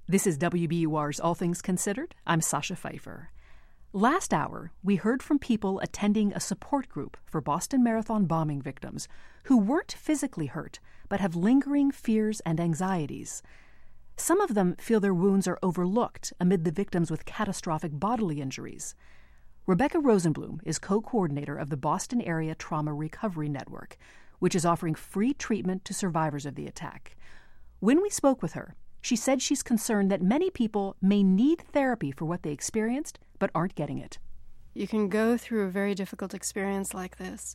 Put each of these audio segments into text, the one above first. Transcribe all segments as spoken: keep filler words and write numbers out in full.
This is W B U R's All Things Considered. I'm Sasha Pfeiffer. Last hour, we heard from people attending a support group for Boston Marathon bombing victims who weren't physically hurt, but have lingering fears and anxieties. Some of them feel their wounds are overlooked amid the victims with catastrophic bodily injuries. Rebecca Rosenblum is co-coordinator of the Boston Area Trauma Recovery Network, which is offering free treatment to survivors of the attack. When we spoke with her, she said she's concerned that many people may need therapy for what they experienced, but aren't getting it. You can go through a very difficult experience like this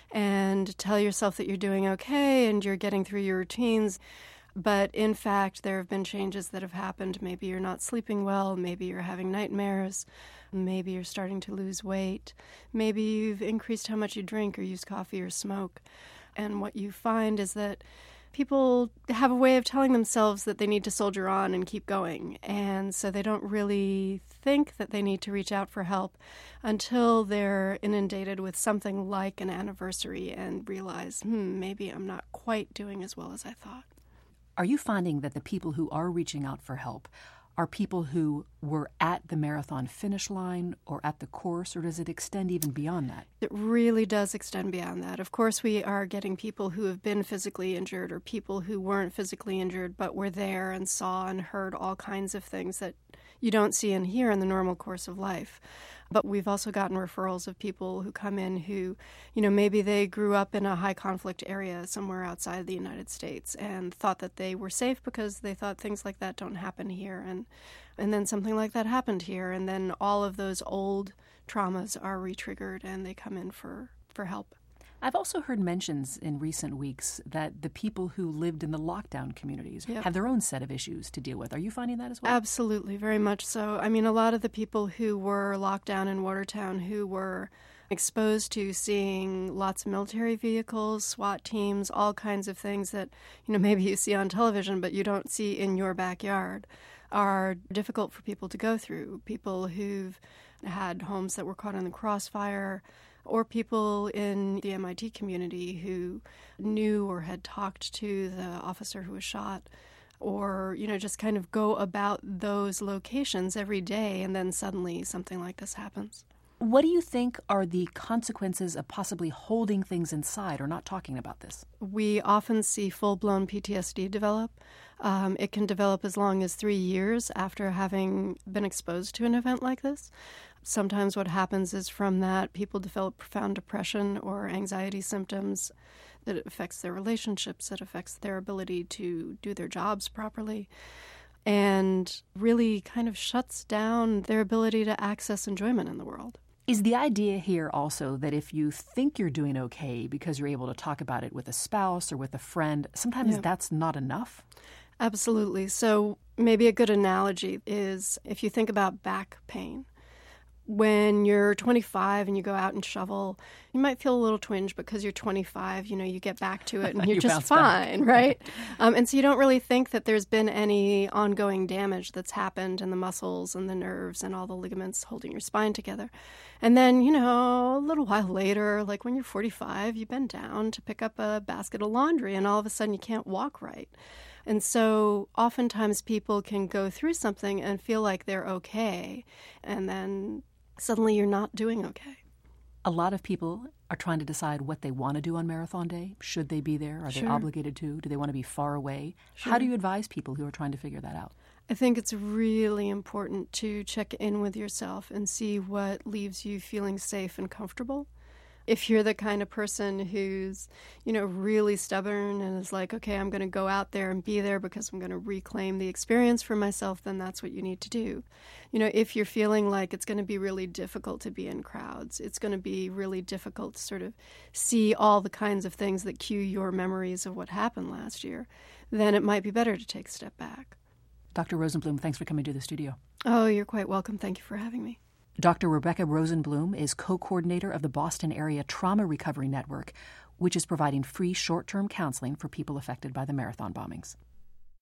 and tell yourself that you're doing okay and you're getting through your routines. But in fact, there have been changes that have happened. Maybe you're not sleeping well. Maybe you're having nightmares. Maybe you're starting to lose weight. Maybe you've increased how much you drink or use coffee or smoke. And what you find is that people have a way of telling themselves that they need to soldier on and keep going. And so they don't really think that they need to reach out for help until they're inundated with something like an anniversary and realize, hmm, maybe I'm not quite doing as well as I thought. Are you finding that the people who are reaching out for help are people who were at the marathon finish line or at the course, or does it extend even beyond that? It really does extend beyond that. Of course, we are getting people who have been physically injured or people who weren't physically injured but were there and saw and heard all kinds of things that you don't see and hear in the normal course of life. But we've also gotten referrals of people who come in who, you know, maybe they grew up in a high-conflict area somewhere outside the United States and thought that they were safe because they thought things like that don't happen here. And, and then something like that happened here, and then all of those old traumas are re-triggered and they come in for, for help. I've also heard mentions in recent weeks that the people who lived in the lockdown communities yep. have their own set of issues to deal with. Are you finding that as well? Absolutely, very much so. I mean, a lot of the people who were locked down in Watertown, who were exposed to seeing lots of military vehicles, SWAT teams, all kinds of things that, you know, maybe you see on television but you don't see in your backyard, are difficult for people to go through. People who've had homes that were caught in the crossfire, or people in the M I T community who knew or had talked to the officer who was shot, or, you know, just kind of go about those locations every day, and then suddenly something like this happens. What do you think are the consequences of possibly holding things inside or not talking about this? We often see full-blown P T S D develop. Um, it can develop as long as three years after having been exposed to an event like this. Sometimes what happens is from that, people develop profound depression or anxiety symptoms that affects their relationships, that affects their ability to do their jobs properly, and really kind of shuts down their ability to access enjoyment in the world. Is the idea here also that if you think you're doing okay because you're able to talk about it with a spouse or with a friend, sometimes yeah. that's not enough? Absolutely. So maybe a good analogy is if you think about back pain. When you're twenty-five and you go out and shovel, you might feel a little twinge because you're twenty-five, you know, you get back to it and you're you just fine, back. Right? um, and so you don't really think that there's been any ongoing damage that's happened in the muscles and the nerves and all the ligaments holding your spine together. And then, you know, a little while later, like when you're forty-five, you bend down to pick up a basket of laundry and all of a sudden you can't walk right. And so oftentimes people can go through something and feel like they're okay, and then suddenly you're not doing okay. A lot of people are trying to decide what they want to do on Marathon Day. Should they be there? Are sure. they obligated to? Do they want to be far away? Sure. How do you advise people who are trying to figure that out? I think it's really important to check in with yourself and see what leaves you feeling safe and comfortable. If you're the kind of person who's, you know, really stubborn and is like, okay, I'm going to go out there and be there because I'm going to reclaim the experience for myself, then that's what you need to do. You know, if you're feeling like it's going to be really difficult to be in crowds, it's going to be really difficult to sort of see all the kinds of things that cue your memories of what happened last year, then it might be better to take a step back. Doctor Rosenblum, thanks for coming to the studio. Oh, you're quite welcome. Thank you for having me. Doctor Rebecca Rosenblum is co-coordinator of the Boston Area Trauma Recovery Network, which is providing free short-term counseling for people affected by the marathon bombings.